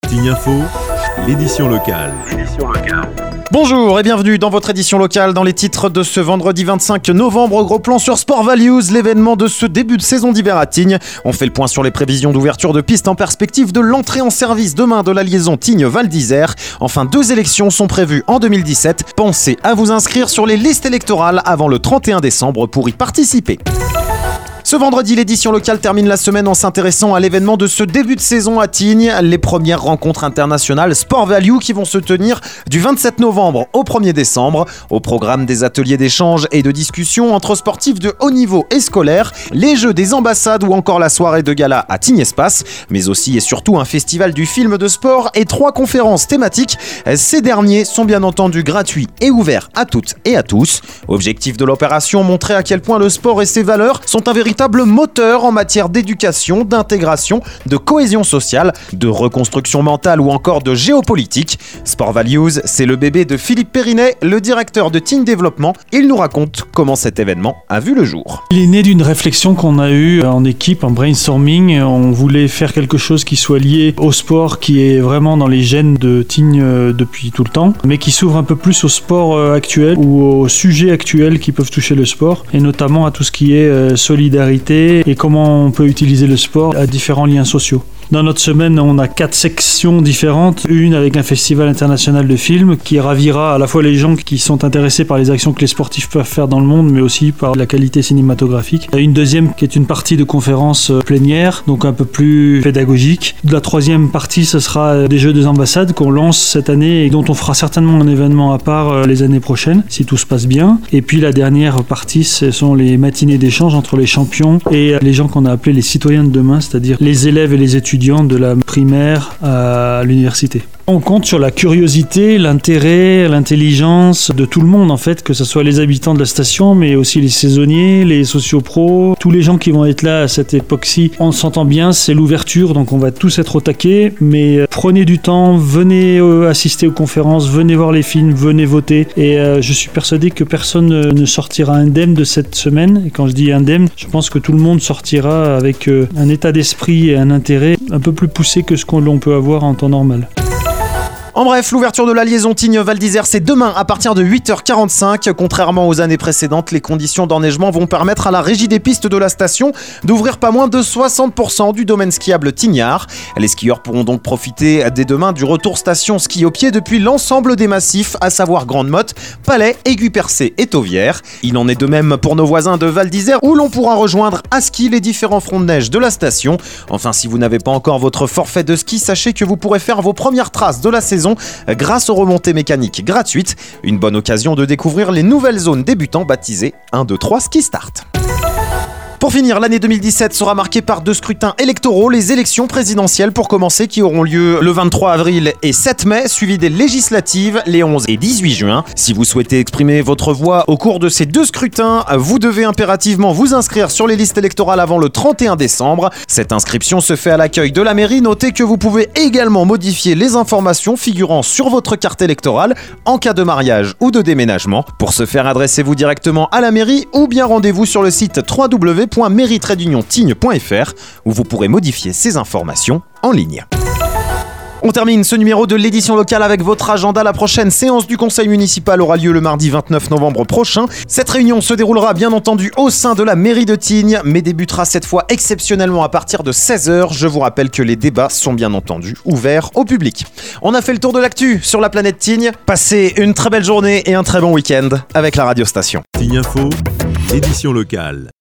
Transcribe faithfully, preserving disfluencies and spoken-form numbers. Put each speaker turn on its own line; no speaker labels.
Tignes Info, l'édition locale.
Bonjour et bienvenue dans votre édition locale. Dans les titres de ce vendredi vingt-cinq novembre, gros plan sur Sport Values, l'événement de ce début de saison d'hiver à Tignes. On fait le point sur les prévisions d'ouverture de piste en perspective de l'entrée en service demain de la liaison Tignes-Val d'Isère. Enfin, deux élections sont prévues en deux mille dix-sept. Pensez à vous inscrire sur les listes électorales avant le trente et un décembre pour y participer. Ce vendredi, l'édition locale termine la semaine en s'intéressant à l'événement de ce début de saison à Tignes, les premières rencontres internationales Sport Value qui vont se tenir du vingt-sept novembre au premier décembre. Au programme des ateliers d'échange et de discussion entre sportifs de haut niveau et scolaires, les jeux des ambassades ou encore la soirée de gala à Tignes Espace, mais aussi et surtout un festival du film de sport et trois conférences thématiques. Ces derniers sont bien entendu gratuits et ouverts à toutes et à tous. Objectif de l'opération, montrer à quel point le sport et ses valeurs sont un véritable moteur en matière d'éducation, d'intégration, de cohésion sociale, de reconstruction mentale ou encore de géopolitique. Sport Values, c'est le bébé de Philippe Périnet, le directeur de Tignes Développement. Il nous raconte comment cet événement a vu le jour.
Il est né d'une réflexion qu'on a eue en équipe, en brainstorming. On voulait faire quelque chose qui soit lié au sport, qui est vraiment dans les gènes de Tignes depuis tout le temps, mais qui s'ouvre un peu plus au sport actuel ou aux sujets actuels qui peuvent toucher le sport, et notamment à tout ce qui est solidarité et comment on peut utiliser le sport à différents liens sociaux. Dans notre semaine, on a quatre sections différentes. Une avec un festival international de films qui ravira à la fois les gens qui sont intéressés par les actions que les sportifs peuvent faire dans le monde, mais aussi par la qualité cinématographique. Une deuxième qui est une partie de conférence plénière, donc un peu plus pédagogique. La troisième partie, ce sera des jeux des ambassades qu'on lance cette année et dont on fera certainement un événement à part les années prochaines, si tout se passe bien. Et puis la dernière partie, ce sont les matinées d'échange entre les champions et les gens qu'on a appelés les citoyens de demain, c'est-à-dire les élèves et les étudiants de la primaire à l'université. On compte sur la curiosité, l'intérêt, l'intelligence de tout le monde en fait, que ce soit les habitants de la station, mais aussi les saisonniers, les sociopros, tous les gens qui vont être là à cette époque-ci. On s'entend bien, c'est l'ouverture, donc on va tous être au taquet, mais prenez du temps, venez assister aux conférences, venez voir les films, venez voter, et euh, je suis persuadé que personne ne sortira indemne de cette semaine, et quand je dis indemne, je pense que tout le monde sortira avec euh, un état d'esprit et un intérêt un peu plus poussé que ce qu'on peut avoir en temps normal.
En bref, l'ouverture de la liaison Tignes-Val d'Isère, c'est demain à partir de huit heures quarante-cinq. Contrairement aux années précédentes, les conditions d'enneigement vont permettre à la régie des pistes de la station d'ouvrir pas moins de soixante pour cent du domaine skiable Tignard. Les skieurs pourront donc profiter dès demain du retour station ski au pied depuis l'ensemble des massifs, à savoir Grande-Motte, Palais, Aiguë-Percée et Tauvière. Il en est de même pour nos voisins de Val d'Isère où l'on pourra rejoindre à ski les différents fronts de neige de la station. Enfin, si vous n'avez pas encore votre forfait de ski, sachez que vous pourrez faire vos premières traces de la saison grâce aux remontées mécaniques gratuites. Une bonne occasion de découvrir les nouvelles zones débutants baptisées un, deux, trois Ski Start. Pour finir, l'année deux mille dix-sept sera marquée par deux scrutins électoraux, les élections présidentielles pour commencer qui auront lieu le vingt-trois avril et sept mai, suivi des législatives les onze et dix-huit juin. Si vous souhaitez exprimer votre voix au cours de ces deux scrutins, vous devez impérativement vous inscrire sur les listes électorales avant le trente et un décembre. Cette inscription se fait à l'accueil de la mairie. Notez que vous pouvez également modifier les informations figurant sur votre carte électorale en cas de mariage ou de déménagement. Pour ce faire, adressez-vous directement à la mairie ou bien rendez-vous sur le site w w w point mairie tiret union tignes point f r où vous pourrez modifier ces informations en ligne. On termine ce numéro de l'édition locale avec votre agenda. La prochaine séance du conseil municipal aura lieu le mardi vingt-neuf novembre prochain. Cette réunion se déroulera bien entendu au sein de la mairie de Tignes, mais débutera cette fois exceptionnellement à partir de seize heures. Je vous rappelle que les débats sont bien entendu ouverts au public. On a fait le tour de l'actu sur la planète Tignes. Passez une très belle journée et un très bon week-end avec la radio station.
Tignes Info, édition locale.